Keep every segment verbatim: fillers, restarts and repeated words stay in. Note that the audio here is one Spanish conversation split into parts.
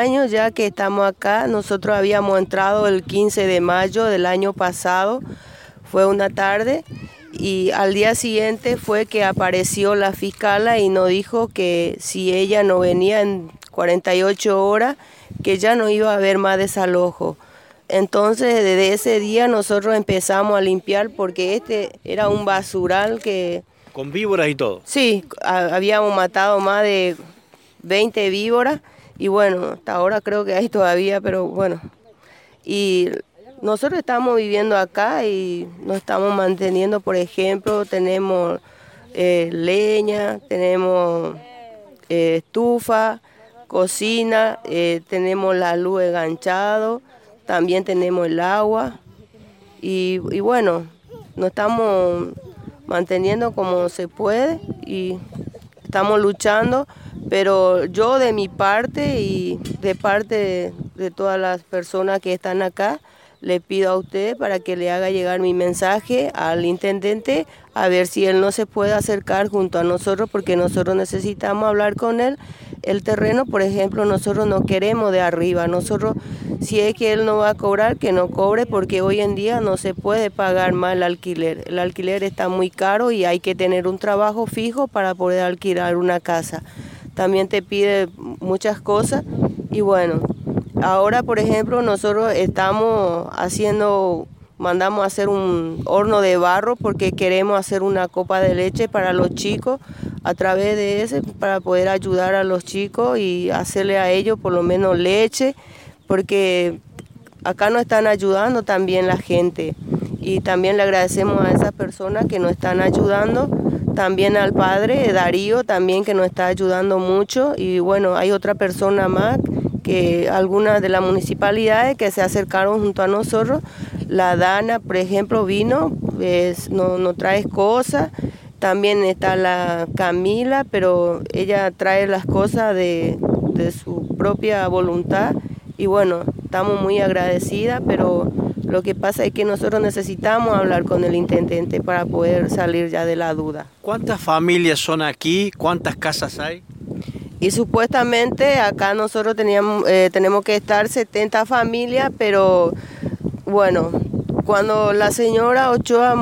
años ya que estamos acá. Nosotros habíamos entrado el quince de mayo del año pasado, fue una tarde, y al día siguiente fue que apareció la fiscala y nos dijo que si ella no venía en cuarenta y ocho horas, que ya no iba a haber más desalojo. Entonces desde ese día nosotros empezamos a limpiar porque este era un basural que... ¿Con víboras y todo? Sí, habíamos matado más de veinte víboras y bueno, hasta ahora creo que hay todavía, pero bueno. Y nosotros estamos viviendo acá y nos estamos manteniendo, por ejemplo, tenemos eh, leña, tenemos eh, estufa, cocina, eh, tenemos la luz enganchado, también tenemos el agua y, y bueno, nos estamos manteniendo como se puede y estamos luchando, pero yo de mi parte y de parte de, de todas las personas que están acá, le pido a usted para que le haga llegar mi mensaje al intendente a ver si él no se puede acercar junto a nosotros porque nosotros necesitamos hablar con él. El terreno, por ejemplo, nosotros no queremos de arriba. Nosotros, si es que él no va a cobrar, que no cobre porque hoy en día no se puede pagar más el alquiler. El alquiler está muy caro y hay que tener un trabajo fijo para poder alquilar una casa. También te pide muchas cosas y bueno... Ahora, por ejemplo, nosotros estamos haciendo, mandamos a hacer un horno de barro porque queremos hacer una copa de leche para los chicos a través de ese, para poder ayudar a los chicos y hacerle a ellos por lo menos leche, porque acá nos están ayudando también la gente y también le agradecemos a esas personas que nos están ayudando, también al padre Darío también que nos está ayudando mucho y bueno, hay otra persona más que algunas de las municipalidades que se acercaron junto a nosotros. La Dana, por ejemplo, vino, es, no, no trae cosas. También está la Camila, pero ella trae las cosas de, de su propia voluntad. Y bueno, estamos muy agradecidas, pero lo que pasa es que nosotros necesitamos hablar con el intendente para poder salir ya de la duda. ¿Cuántas familias son aquí? ¿Cuántas casas hay? Y supuestamente acá nosotros teníamos, eh, tenemos que estar setenta familias, pero bueno, cuando la señora Ochoa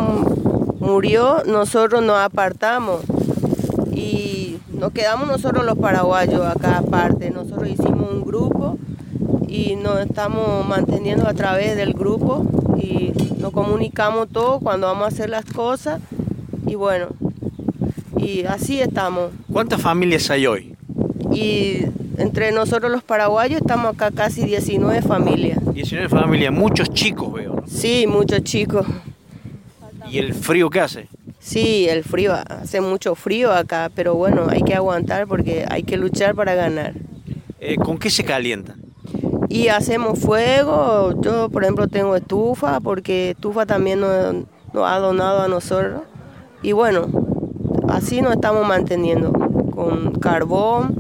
murió, nosotros nos apartamos y nos quedamos nosotros los paraguayos acá aparte. Nosotros hicimos un grupo y nos estamos manteniendo a través del grupo y nos comunicamos todo cuando vamos a hacer las cosas y bueno, y así estamos. ¿Cuántas familias hay hoy? Y entre nosotros los paraguayos estamos acá casi diecinueve familias. diecinueve familias, muchos chicos veo, ¿no? Sí, muchos chicos. ¿Y el frío qué hace? Sí, el frío, hace mucho frío acá, pero bueno, hay que aguantar porque hay que luchar para ganar. Eh, ¿Con qué se calientan? Y hacemos fuego, yo por ejemplo tengo estufa, porque estufa también nos, nos ha donado a nosotros. Y bueno, así nos estamos manteniendo, con carbón.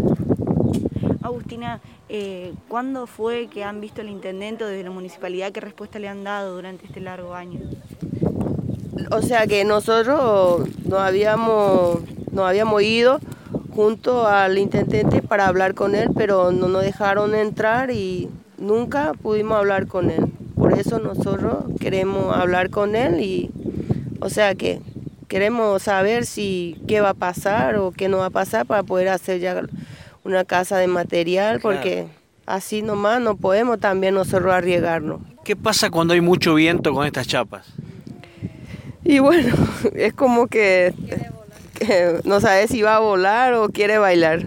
Agustina, eh, ¿cuándo fue que han visto el intendente desde la municipalidad? ¿Qué respuesta le han dado durante este largo año? O sea que nosotros nos habíamos, nos habíamos ido junto al intendente para hablar con él, pero no nos dejaron entrar y nunca pudimos hablar con él. Por eso nosotros queremos hablar con él y, o sea que queremos saber si qué va a pasar o qué no va a pasar para poder hacer ya una casa de material, porque claro, así nomás no podemos también nosotros arriesgarnos. ¿Qué pasa cuando hay mucho viento con estas chapas? Y bueno, es como que, que no sabe si va a volar o quiere bailar.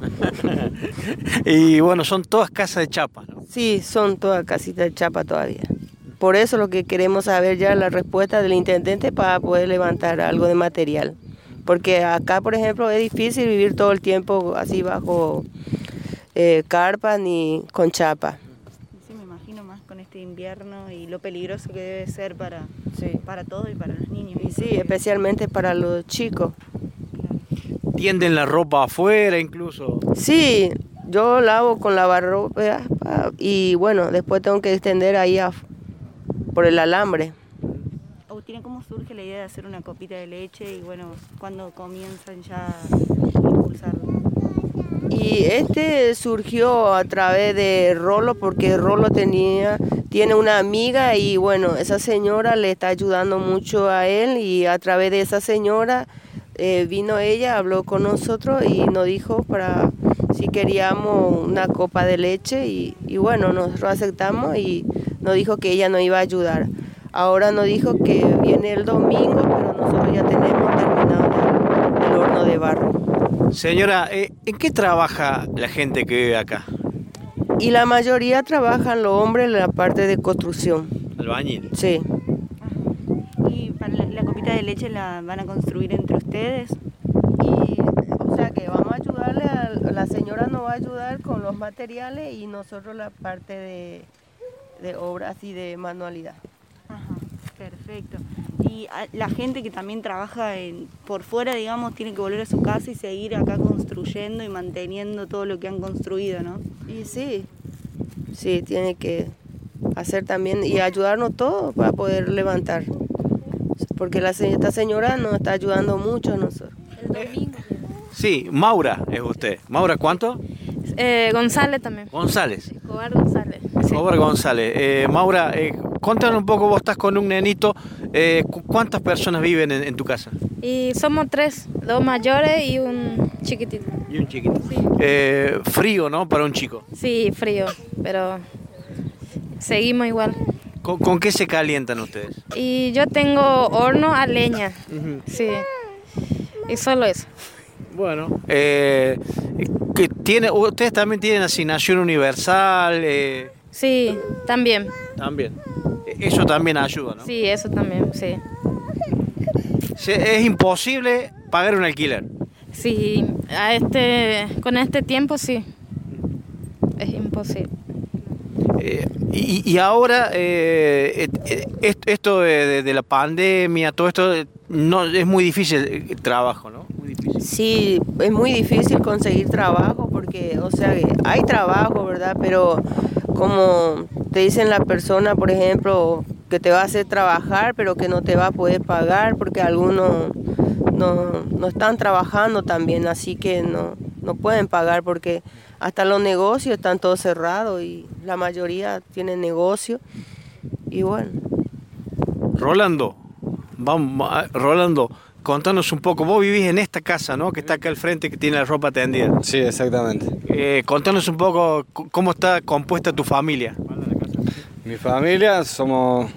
Y bueno, son todas casas de chapa, ¿no? Sí, son todas casitas de chapa todavía. Por eso lo que queremos saber ya la respuesta del intendente para poder levantar algo de material. Porque acá, por ejemplo, es difícil vivir todo el tiempo así bajo eh, carpa ni con chapa. Sí, me imagino más con este invierno y lo peligroso que debe ser para, sí, para todos y para los niños. Y sí, especialmente para los chicos. ¿Tienden la ropa afuera incluso? Sí, yo lavo con lavarropa y bueno, después tengo que extender ahí a, por el alambre. Agustina, ¿cómo surge la idea de hacer una copita de leche y bueno, cuándo comienzan ya a impulsarlo? Y este surgió a través de Rolo, porque Rolo tenía, tiene una amiga y bueno, esa señora le está ayudando mucho a él y a través de esa señora eh, vino ella, habló con nosotros y nos dijo para si queríamos una copa de leche y, y bueno, nosotros aceptamos y nos dijo que ella nos iba a ayudar. Ahora nos dijo que viene el domingo, pero nosotros ya tenemos terminado ya el horno de barro. Señora, eh, ¿en qué trabaja la gente que vive acá? Y la mayoría trabajan los hombres en la parte de construcción. Albañil. Sí. ¿Y para la, la copita de leche la van a construir entre ustedes? Y, o sea que vamos a ayudarle, a, la señora nos va a ayudar con los materiales y nosotros la parte de, de obras y de manualidad. Ajá, perfecto. Y a- la gente que también trabaja en, por fuera, digamos, tiene que volver a su casa y seguir acá construyendo y manteniendo todo lo que han construido, ¿no? Y sí, sí, tiene que hacer también y ayudarnos todos para poder levantar. Porque la, se- esta señora nos está ayudando mucho a nosotros. Sí, Maura es usted. ¿Maura cuánto? Eh, González también. González. Escobar González. Sí. Robert González. Eh, Maura, eh, contanos un poco, vos estás con un nenito, eh, cu- ¿cuántas personas viven en, en tu casa? Y somos tres, dos mayores y un chiquitito. Y un chiquito. Sí. Eh, frío, ¿no? Para un chico. Sí, frío, pero seguimos igual. ¿Con, con qué se calientan ustedes? Y yo tengo horno a leña, sí. Y solo eso. Bueno, eh, que tiene, ustedes también tienen asignación universal, eh, Sí, también. también. Eso también ayuda, ¿no? Sí, eso también, sí. Se- Es imposible pagar un alquiler. Sí, a este, con este tiempo sí. Es imposible. Eh, y, y ahora, eh, et- et- est- esto de, de- de la pandemia, todo esto, eh, no es muy difícil el trabajo, ¿no? Muy difícil. Sí, es muy difícil conseguir trabajo porque, o sea, que hay trabajo, ¿verdad? Pero como te dicen la persona, por ejemplo, que te va a hacer trabajar, pero que no te va a poder pagar porque algunos no, no están trabajando también, así que no, no pueden pagar porque hasta los negocios están todos cerrados y la mayoría tienen negocio y bueno. Rolando, vamos, a- Rolando, contanos un poco. Vos vivís en esta casa, ¿no? Que está acá al frente, que tiene la ropa tendida. Sí, exactamente. Eh, contanos un poco c- cómo está compuesta tu familia. Mi familia somos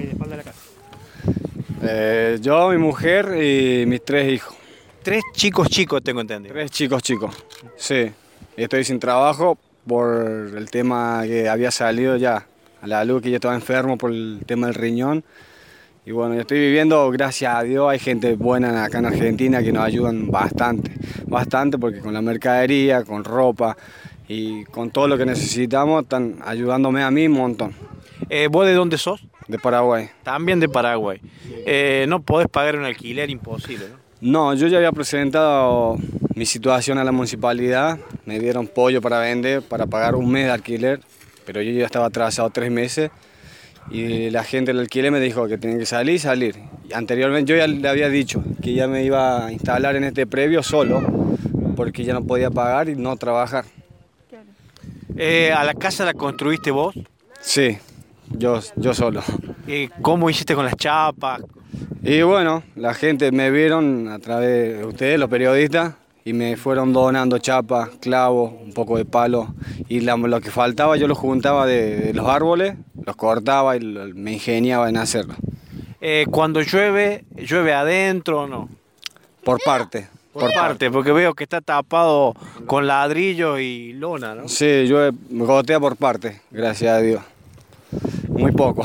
eh, yo, mi mujer y mis tres hijos. Tres chicos chicos, tengo entendido. Tres chicos chicos. Sí. Y estoy sin trabajo por el tema que había salido ya a la luz, que yo estaba enfermo por el tema del riñón. Y bueno, yo estoy viviendo, gracias a Dios, hay gente buena acá en Argentina que nos ayudan bastante. Bastante porque con la mercadería, con ropa y con todo lo que necesitamos están ayudándome a mí un montón. Eh, ¿Vos de dónde sos? De Paraguay. También de Paraguay. Eh, no podés pagar un alquiler, imposible, ¿no? No, yo ya había presentado mi situación a la municipalidad, me dieron pollo para vender, para pagar un mes de alquiler, pero yo ya estaba atrasado tres meses y la gente del alquiler me dijo que tenía que salir, salir. Y anteriormente yo ya le había dicho que ya me iba a instalar en este previo solo, porque ya no podía pagar y no trabajar. Eh, ¿A la casa la construiste vos? Sí, yo, yo solo. Eh, ¿Cómo hiciste con las chapas? Y bueno, la gente me vieron a través de ustedes, los periodistas, y me fueron donando chapas, clavos, un poco de palo. Y la- lo que faltaba yo lo juntaba de, de los árboles, los cortaba y lo- me ingeniaba en hacerlo. Eh, cuando llueve, ¿llueve adentro o no? Por parte. Por parte, porque veo que está tapado con ladrillos y lona, ¿no? Sí, yo me gotea por parte, gracias a Dios. Muy poco.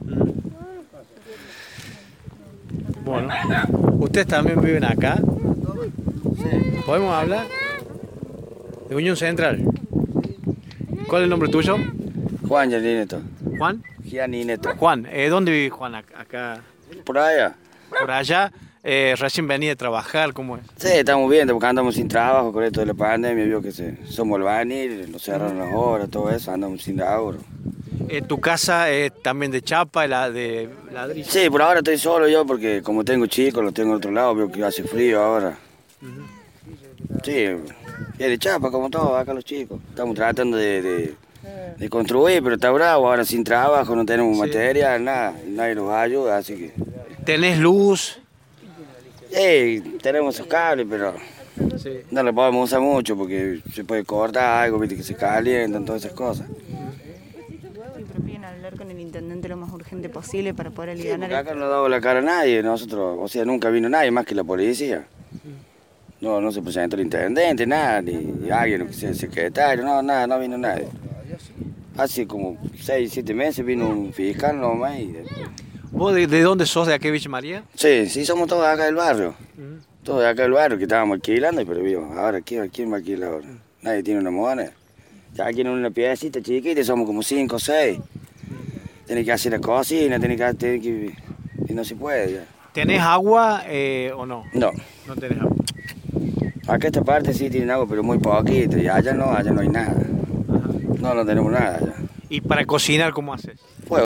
Bueno, ¿ustedes también viven acá? ¿Podemos hablar? De Unión Central. ¿Cuál es el nombre tuyo? Juan Giannineto. Juan. Giannineto. Juan, eh, ¿dónde vive Juan? Ac- Acá, Por allá. por allá. Eh, recién venía de trabajar, ¿cómo es? Sí, estamos viendo porque andamos sin trabajo con esto de la pandemia. Vio que se, somos albañiles, nos cerraron las horas, todo eso, andamos sin ahorro. Eh, ¿Tu casa es también de chapa, la de ladrillo? Sí, por ahora estoy solo yo porque como tengo chicos, los tengo al otro lado, veo que hace frío ahora. Sí, Es de chapa, como todos acá los chicos. Estamos tratando de, de, de construir, pero está bravo. Ahora sin trabajo, no tenemos Sí. material, nada. Nadie nos ayuda, así que... ¿Tenés luz? Sí, tenemos esos cables, pero Sí. no lo podemos usar mucho porque se puede cortar algo, viste, que se calientan, todas esas cosas. Sí, pero piden hablar con el intendente lo más urgente posible para poder Sí, aliviar porque acá no damos la cara a nadie, nosotros, o sea, nunca vino nadie más que la policía. No, no se presentó el intendente, nada, ni, ni alguien, que sea el secretario, no, nada, no vino nadie. Hace como seis, siete meses vino un fiscal nomás y... ¿Vos de, de dónde sos? ¿De aquí Villa María? Sí, sí, somos todos de acá del barrio. Todos de acá del barrio que estábamos alquilando, pero vivo, ahora, ¿quién, quién va a alquilar ahora? Nadie tiene una moneda. Ya aquí en una piecita chiquita somos como cinco o seis. Tiene que hacer la cocina, tiene que, tiene que... y no se puede ya. ¿Tenés agua eh, o no? No, No tenés agua. acá esta parte sí tienen agua, pero muy poquito, y allá no, allá no hay nada. No, no tenemos nada allá. ¿Y para cocinar cómo haces?